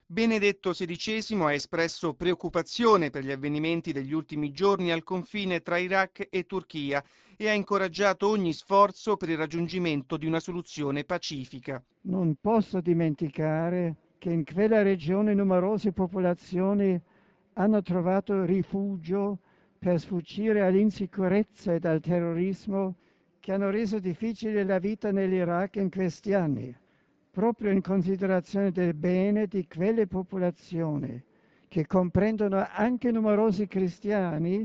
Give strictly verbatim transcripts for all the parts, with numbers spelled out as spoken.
Benedetto sedicesimo ha espresso preoccupazione per gli avvenimenti degli ultimi giorni al confine tra Iraq e Turchia e ha incoraggiato ogni sforzo per il raggiungimento di una soluzione pacifica. Non posso dimenticare che in quella regione numerose popolazioni hanno trovato rifugio per sfuggire all'insicurezza ed al terrorismo che hanno reso difficile la vita nell'Iraq in questi anni. Proprio in considerazione del bene di quelle popolazioni, che comprendono anche numerosi cristiani,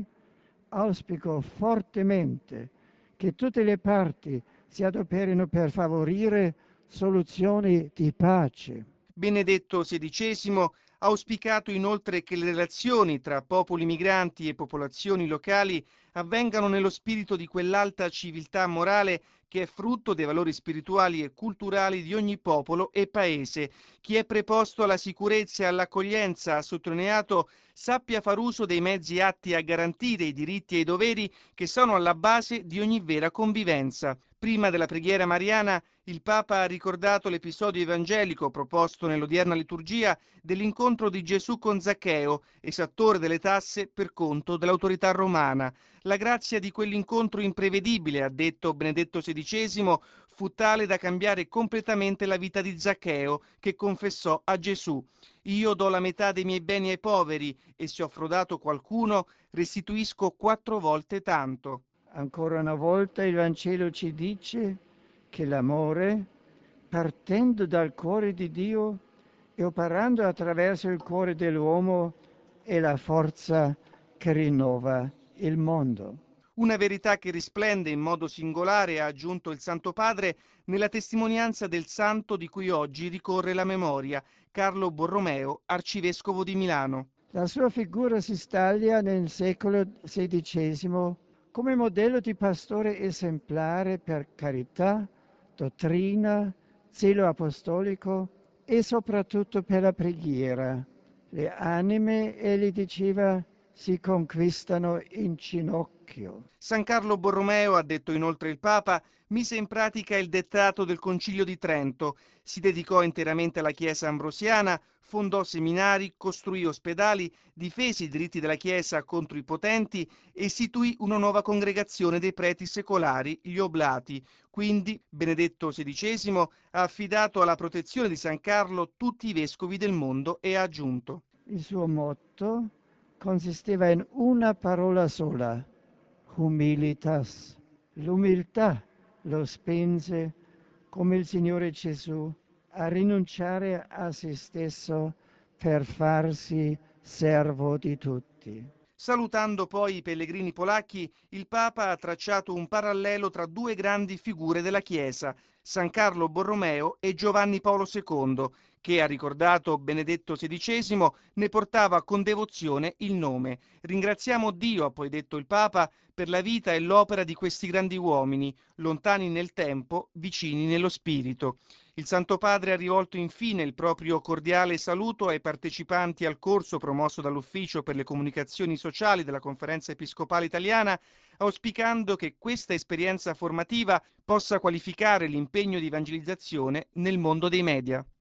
auspico fortemente che tutte le parti si adoperino per favorire soluzioni di pace. Benedetto sedicesimo ha auspicato inoltre che le relazioni tra popoli migranti e popolazioni locali avvengano nello spirito di quell'alta civiltà morale che è frutto dei valori spirituali e culturali di ogni popolo e paese. Chi è preposto alla sicurezza e all'accoglienza, ha sottolineato, sappia far uso dei mezzi atti a garantire i diritti e i doveri che sono alla base di ogni vera convivenza. Prima della preghiera mariana, il Papa ha ricordato l'episodio evangelico proposto nell'odierna liturgia dell'incontro di Gesù con Zaccheo, esattore delle tasse per conto dell'autorità romana. La grazia di quell'incontro imprevedibile, ha detto Benedetto sedicesimo, fu tale da cambiare completamente la vita di Zaccheo, che confessò a Gesù: io do la metà dei miei beni ai poveri e se ho frodato qualcuno restituisco quattro volte tanto. Ancora una volta il Vangelo ci dice che l'amore, partendo dal cuore di Dio e operando attraverso il cuore dell'uomo, è la forza che rinnova il mondo. Una verità che risplende in modo singolare, ha aggiunto il Santo Padre, nella testimonianza del santo di cui oggi ricorre la memoria, Carlo Borromeo, arcivescovo di Milano. La sua figura si staglia nel secolo sedicesimo come modello di pastore esemplare per carità, dottrina, zelo apostolico e soprattutto per la preghiera. Le anime, egli diceva, si conquistano in ginocchio. San Carlo Borromeo, ha detto inoltre il Papa, mise in pratica il dettato del Concilio di Trento, si dedicò interamente alla Chiesa ambrosiana, fondò seminari, costruì ospedali, difese i diritti della Chiesa contro i potenti e istituì una nuova congregazione dei preti secolari, gli Oblati. Quindi Benedetto sedicesimo ha affidato alla protezione di San Carlo tutti i vescovi del mondo e ha aggiunto: Il suo motto consisteva in una parola sola: humilitas. L'umiltà lo spinse, come il Signore Gesù, a rinunciare a se stesso per farsi servo di tutti. Salutando poi i pellegrini polacchi, il Papa ha tracciato un parallelo tra due grandi figure della Chiesa, San Carlo Borromeo e Giovanni Paolo secondo, che, ha ricordato Benedetto sedicesimo, ne portava con devozione il nome. Ringraziamo Dio, ha poi detto il Papa, per la vita e l'opera di questi grandi uomini, lontani nel tempo, vicini nello spirito. Il Santo Padre ha rivolto infine il proprio cordiale saluto ai partecipanti al corso promosso dall'Ufficio per le comunicazioni sociali della Conferenza Episcopale Italiana, auspicando che questa esperienza formativa possa qualificare l'impegno di evangelizzazione nel mondo dei media.